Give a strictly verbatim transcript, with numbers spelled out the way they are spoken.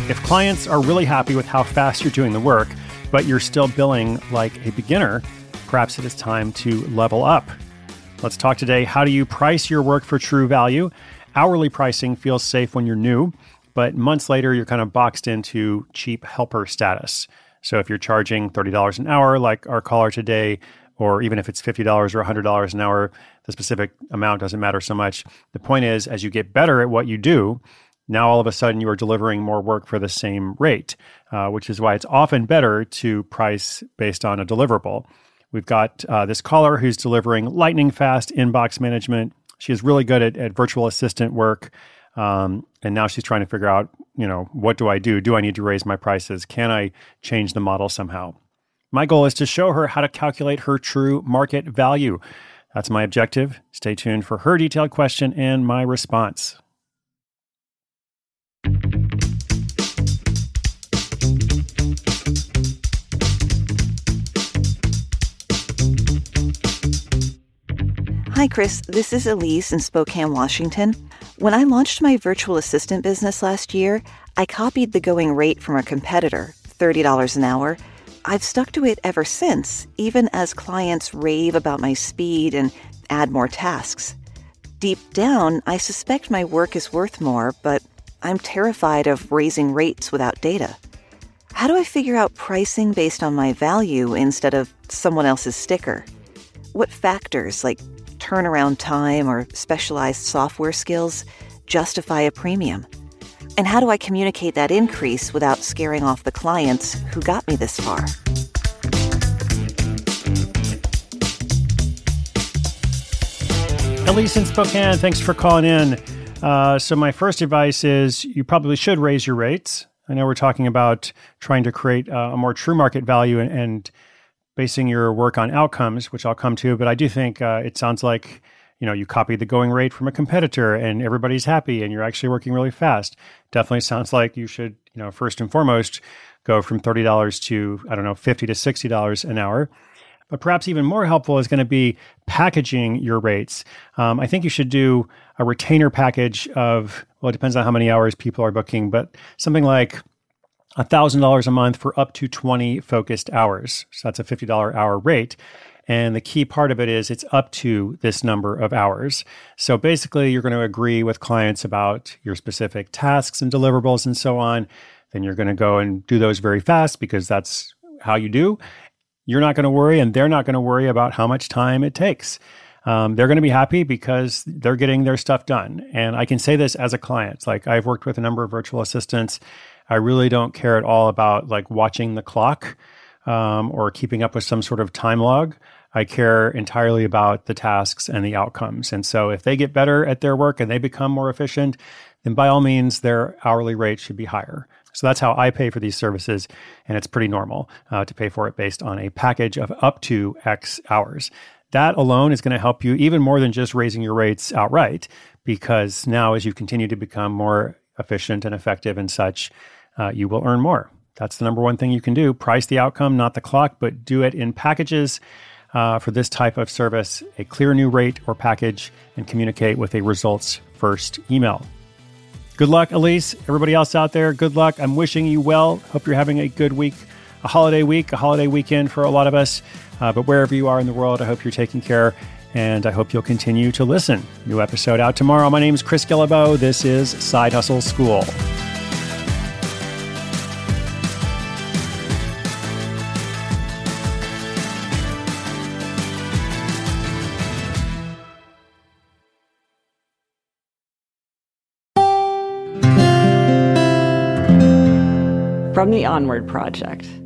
If clients are really happy with how fast you're doing the work, but you're still billing like a beginner, perhaps it is time to level up. Let's talk today. How do you price your work for true value? Hourly pricing feels safe when you're new, but months later, you're kind of boxed into cheap helper status. So if you're charging thirty dollars an hour, like our caller today, or even if it's fifty dollars or one hundred dollars an hour, the specific amount doesn't matter so much. The point is, as you get better at what you do, now all of a sudden you are delivering more work for the same rate, uh, which is why it's often better to price based on a deliverable. We've got uh, this caller who's delivering lightning fast inbox management. She is really good at, at virtual assistant work. Um, and now she's trying to figure out, you know, what do I do? Do I need to raise my prices? Can I change the model somehow? My goal is to show her how to calculate her true market value. That's my objective. Stay tuned for her detailed question and my response. Hi, Chris. This is Elise in Spokane, Washington. When I launched my virtual assistant business last year, I copied the going rate from a competitor, thirty dollars an hour. I've stuck to it ever since, even as clients rave about my speed and add more tasks. Deep down, I suspect my work is worth more, but I'm terrified of raising rates without data. How do I figure out pricing based on my value instead of someone else's sticker? What factors, like turnaround time or specialized software skills, justify a premium? And how do I communicate that increase without scaring off the clients who got me this far? Elise in Spokane, thanks for calling in. Uh, so my first advice is you probably should raise your rates. I know we're talking about trying to create uh, a more true market value and, and basing your work on outcomes, which I'll come to, but I do think uh, it sounds like, you know, you copied the going rate from a competitor and everybody's happy and you're actually working really fast. Definitely sounds like you should, you know, first and foremost, go from thirty dollars to, I don't know, fifty to sixty dollars an hour. But perhaps even more helpful is going to be packaging your rates. Um, I think you should do a retainer package of, well, it depends on how many hours people are booking, but something like one thousand dollars a month for up to twenty focused hours. So that's a fifty dollars hour rate. And the key part of it is it's up to this number of hours. So basically, you're going to agree with clients about your specific tasks and deliverables and so on. Then you're going to go and do those very fast because that's how you do. You're not going to worry and they're not going to worry about how much time it takes. Um, they're going to be happy because they're getting their stuff done. And I can say this as a client. Like I've worked with a number of virtual assistants. I really don't care at all about like watching the clock um, or keeping up with some sort of time log. I care entirely about the tasks and the outcomes. And so if they get better at their work and they become more efficient, then by all means, their hourly rate should be higher. So that's how I pay for these services. And it's pretty normal uh, to pay for it based on a package of up to X hours. That alone is going to help you even more than just raising your rates outright, because now as you continue to become more efficient and effective and such, uh, you will earn more. That's the number one thing you can do. Price the outcome, not the clock, but do it in packages uh, for this type of service, a clear new rate or package, and communicate with a results first email. Good luck, Elise. Everybody else out there, good luck. I'm wishing you well. Hope you're having a good week, a holiday week, a holiday weekend for a lot of us. Uh, but wherever you are in the world, I hope you're taking care, and I hope you'll continue to listen. New episode out tomorrow. My name is Chris Guillebeau. This is Side Hustle School. From the Onward Project.